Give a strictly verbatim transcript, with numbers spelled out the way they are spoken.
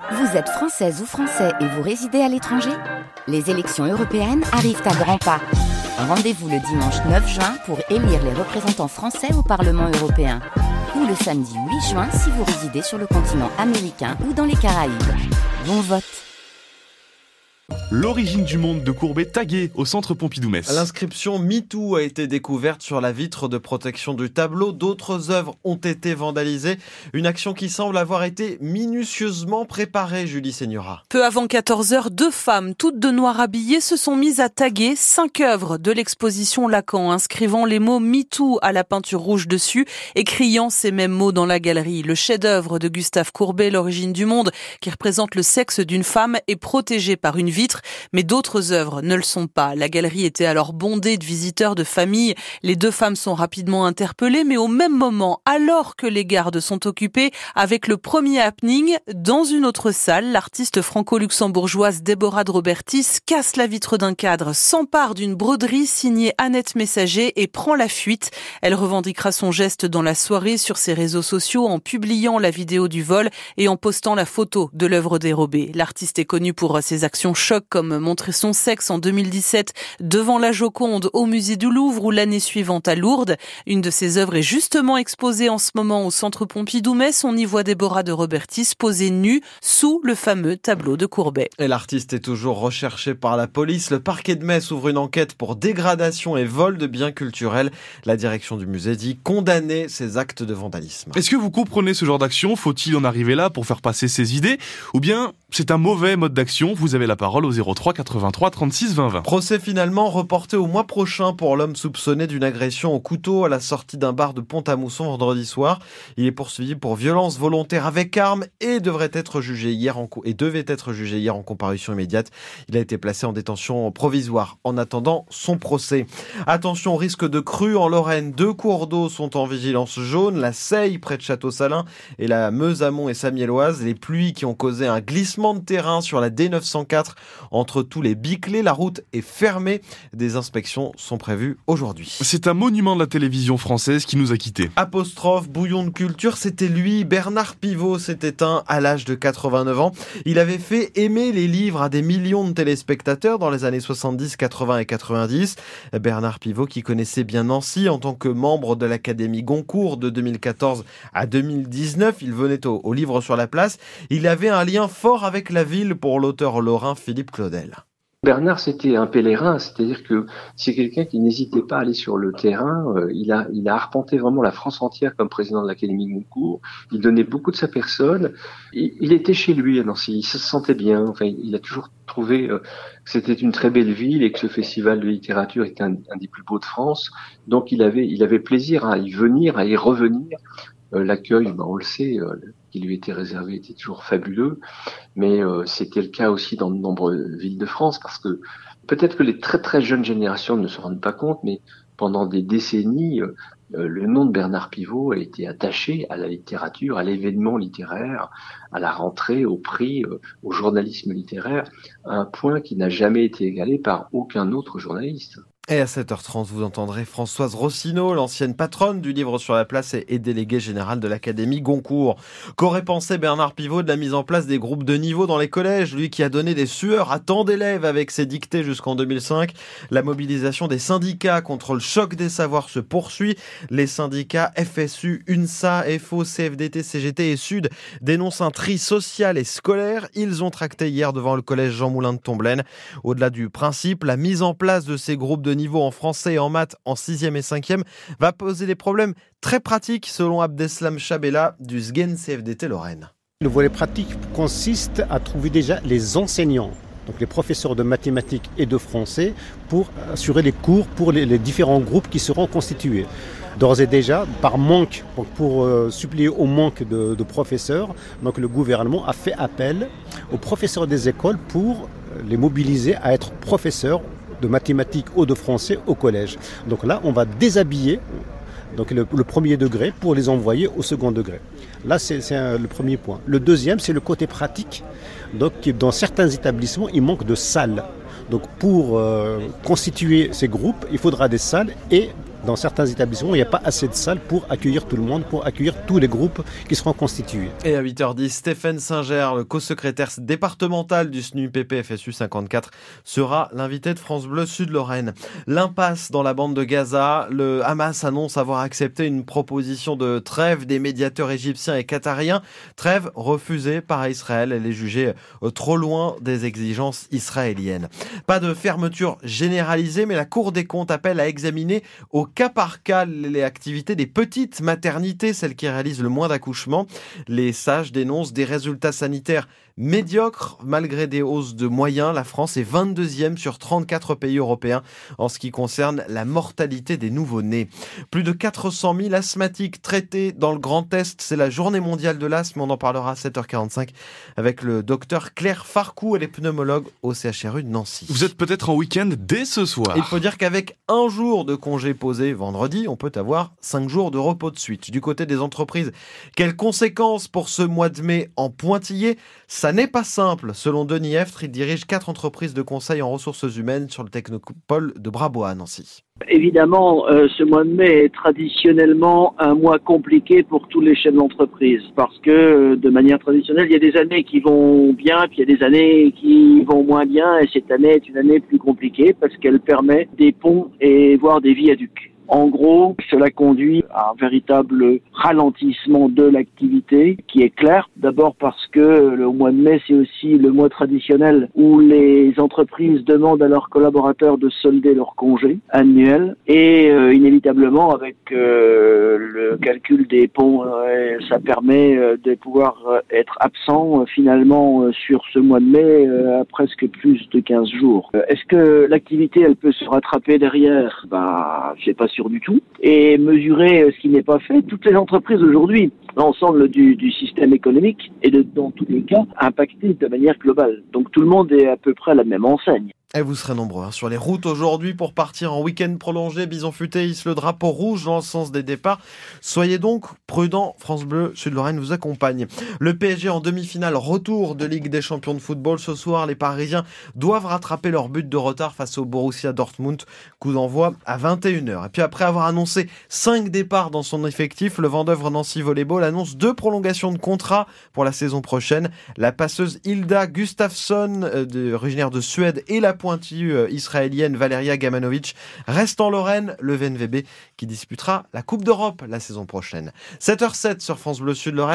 Vous êtes française ou français et vous résidez à l'étranger ? Les élections européennes arrivent à grands pas. Rendez-vous le dimanche neuf juin pour élire les représentants français au Parlement européen. Ou le samedi huit juin si vous résidez sur le continent américain ou dans les Caraïbes. Bon vote! L'origine du monde de Courbet taguée au centre Pompidou-Metz. L'inscription MeToo a été découverte sur la vitre de protection du tableau. D'autres œuvres ont été vandalisées. Une action qui semble avoir été minutieusement préparée, Julie Seigneura. Peu avant quatorze heures, deux femmes, toutes de noir habillées, se sont mises à taguer cinq œuvres de l'exposition Lacan, inscrivant les mots MeToo à la peinture rouge dessus et criant ces mêmes mots dans la galerie. Le chef-d'œuvre de Gustave Courbet, L'origine du monde, qui représente le sexe d'une femme, est protégé par une vitre. Mais d'autres œuvres ne le sont pas. La galerie était alors bondée de visiteurs de famille. Les deux femmes sont rapidement interpellées, mais au même moment, alors que les gardes sont occupés avec le premier happening, dans une autre salle, l'artiste franco-luxembourgeoise Déborah de Robertis casse la vitre d'un cadre, s'empare d'une broderie signée Annette Messager et prend la fuite. Elle revendiquera son geste dans la soirée sur ses réseaux sociaux en publiant la vidéo du vol et en postant la photo de l'œuvre dérobée. L'artiste est connue pour ses actions choc, comme montrer son sexe en deux mille dix-sept devant la Joconde au musée du Louvre ou l'année suivante à Lourdes. Une de ses œuvres est justement exposée en ce moment au centre Pompidou-Metz. On y voit Déborah de Robertis posée nue sous le fameux tableau de Courbet. Et l'artiste est toujours recherché par la police. Le parquet de Metz ouvre une enquête pour dégradation et vol de biens culturels. La direction du musée dit condamner ces actes de vandalisme. Est-ce que vous comprenez ce genre d'action ? Faut-il en arriver là pour faire passer ses idées ? Ou bien c'est un mauvais mode d'action ? Vous avez la parole au zéro trois quatre-vingt-trois trente-six vingt vingt. Procès finalement reporté au mois prochain pour l'homme soupçonné d'une agression au couteau à la sortie d'un bar de Pont-à-Mousson vendredi soir. Il est poursuivi pour violence volontaire avec arme et devrait être jugé hier en co- et devait être jugé hier en comparution immédiate. Il a été placé en détention provisoire en attendant son procès. Attention au risque de crue en Lorraine. Deux cours d'eau sont en vigilance jaune, la Seille près de Château-Salin et la Meuse amont et Samielloise. Les pluies qui ont causé un glissement de terrain sur la D neuf cent quatre entre tous les biclés. La route est fermée. Des inspections sont prévues aujourd'hui. C'est un monument de la télévision française qui nous a quittés. Apostrophe, bouillon de culture, c'était lui. Bernard Pivot s'est éteint à l'âge de quatre-vingt-neuf ans. Il avait fait aimer les livres à des millions de téléspectateurs dans les années soixante-dix, quatre-vingts et quatre-vingt-dix. Bernard Pivot qui connaissait bien Nancy en tant que membre de l'Académie Goncourt de deux mille quatorze à deux mille dix-neuf. Il venait au, au livre sur la place. Il avait un lien fort avec la ville pour l'auteur lorrain Philippe Claudel. Bernard, c'était un pèlerin, c'est-à-dire que c'est quelqu'un qui n'hésitait pas à aller sur le terrain. Euh, il a, il a arpenté vraiment la France entière comme président de l'Académie Goncourt. Il donnait beaucoup de sa personne. Il, il était chez lui à Nancy, il se sentait bien. Enfin, il a toujours trouvé euh, que c'était une très belle ville et que ce festival de littérature était un, un des plus beaux de France. Donc, il avait, il avait plaisir à y venir, à y revenir. Euh, l'accueil, ben, on le sait, euh, qui lui était réservé était toujours fabuleux, mais euh, c'était le cas aussi dans de nombreuses villes de France, parce que peut-être que les très très jeunes générations ne se rendent pas compte, mais pendant des décennies, euh, le nom de Bernard Pivot a été attaché à la littérature, à l'événement littéraire, à la rentrée, au prix, euh, au journalisme littéraire, à un point qui n'a jamais été égalé par aucun autre journaliste. Et à sept heures trente, vous entendrez Françoise Rossineau, l'ancienne patronne du livre sur la place et déléguée générale de l'Académie Goncourt. Qu'aurait pensé Bernard Pivot de la mise en place des groupes de niveau dans les collèges, lui qui a donné des sueurs à tant d'élèves avec ses dictées jusqu'en deux mille cinq. La mobilisation des syndicats contre le choc des savoirs se poursuit. Les syndicats F S U, UNSA, F O, C F D T, C G T et Sud dénoncent un tri social et scolaire. Ils ont tracté hier devant le collège Jean Moulin de Tomblaine. Au-delà du principe, la mise en place de ces groupes de niveau en français et en maths en sixième et cinquième va poser des problèmes très pratiques selon Abdeslam Chabella du S G E N C F D T Lorraine. Le volet pratique consiste à trouver déjà les enseignants, donc les professeurs de mathématiques et de français, pour assurer les cours pour les, les différents groupes qui seront constitués. D'ores et déjà, par manque, pour, pour euh, suppléer au manque de, de professeurs, donc le gouvernement a fait appel aux professeurs des écoles pour les mobiliser à être professeurs de mathématiques ou de français au collège. Donc là, on va déshabiller donc le, le premier degré pour les envoyer au second degré. Là, c'est, c'est un, le premier point. Le deuxième, c'est le côté pratique. Donc, dans certains établissements, il manque de salles. Donc, pour euh, constituer ces groupes, il faudra des salles et Dans certains établissements, il n'y a pas assez de salles pour accueillir tout le monde, pour accueillir tous les groupes qui seront constitués. Et à huit heures dix, Stéphane Singer, le co-secrétaire départemental du S N U P P F S U cinquante-quatre, sera l'invité de France Bleu Sud-Lorraine. L'impasse dans la bande de Gaza. Le Hamas annonce avoir accepté une proposition de trêve des médiateurs égyptiens et qatariens. Trêve refusée par Israël. Elle est jugée trop loin des exigences israéliennes. Pas de fermeture généralisée, mais la Cour des comptes appelle à examiner au cas par cas les activités des petites maternités, celles qui réalisent le moins d'accouchements. Les sages dénoncent des résultats sanitaires médiocres malgré des hausses de moyens. La France est vingt-deuxième sur trente-quatre pays européens en ce qui concerne la mortalité des nouveau-nés. Plus de quatre cent mille asthmatiques traités dans le Grand Est. C'est la journée mondiale de l'asthme. On en parlera à sept heures quarante-cinq avec le docteur Claire Farcou. Elle est pneumologue au C H R U de Nancy. Vous êtes peut-être en week-end dès ce soir. Il faut dire qu'avec un jour de congé posé vendredi, on peut avoir cinq jours de repos de suite. Du côté des entreprises, quelles conséquences pour ce mois de mai en pointillé ? Ça n'est pas simple. Selon Denis Eftre, il dirige quatre entreprises de conseil en ressources humaines sur le technopôle de Brabois à Nancy. Évidemment, euh, ce mois de mai est traditionnellement un mois compliqué pour tous les chefs d'entreprise parce que euh, de manière traditionnelle, il y a des années qui vont bien, puis il y a des années qui vont moins bien et cette année est une année plus compliquée parce qu'elle permet des ponts et voire des viaducs. En gros, cela conduit à un véritable ralentissement de l'activité qui est clair. D'abord parce que le mois de mai, c'est aussi le mois traditionnel où les entreprises demandent à leurs collaborateurs de solder leurs congés annuels. Et euh, inévitablement, avec euh, le calcul des ponts, euh, ça permet euh, de pouvoir euh, être absent euh, finalement euh, sur ce mois de mai euh, à presque plus de quinze jours. Euh, est-ce que l'activité, elle peut se rattraper derrière ? Bah, c'est pas sûr du tout. Et mesurer ce qui n'est pas fait, toutes les entreprises aujourd'hui, l'ensemble du, du système économique est de, dans tous les cas impacté de manière globale. Donc tout le monde est à peu près à la même enseigne. Et vous serez nombreux hein, sur les routes aujourd'hui pour partir en week-end prolongé. Bison Futé hisse le drapeau rouge dans le sens des départs. Soyez donc prudents. France Bleu Sud-Lorraine vous accompagne. Le P S G en demi-finale, retour de Ligue des champions de football. Ce soir, les Parisiens doivent rattraper leur but de retard face au Borussia Dortmund. Coup d'envoi à vingt et une heures. Et puis après avoir annoncé cinq départs dans son effectif, le Vendeuvre Nancy Volleyball annonce deux prolongations de contrat pour la saison prochaine. La passeuse Hilda Gustafsson, euh, originaire de Suède, et la pointue israélienne Valeria Gamanovic reste en Lorraine, le V N V B qui disputera la Coupe d'Europe la saison prochaine. sept heures zéro sept sur France Bleu Sud-Lorraine.